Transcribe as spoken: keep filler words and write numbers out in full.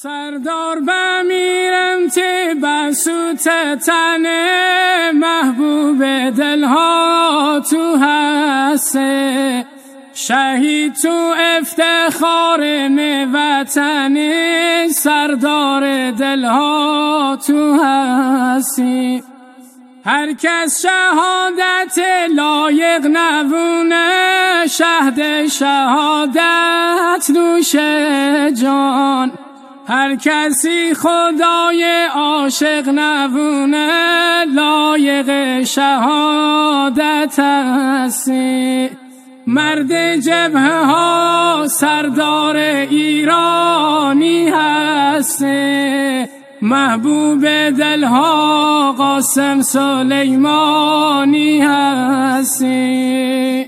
سردار بمیرم تی بسوت تنه، محبوب دلها تو هسته، شهید تو افتخار می وطنی، سردار دلها تو هستی. هر کس شهادت لایق نبونه، شهد شهادت نوش جان. هر کسی خدای عاشق نبونه، لایق شهادت هستی. مرد جبهه ها سردار ایرانی هستی، محبوب دلها قاسم سلیمانی هستی.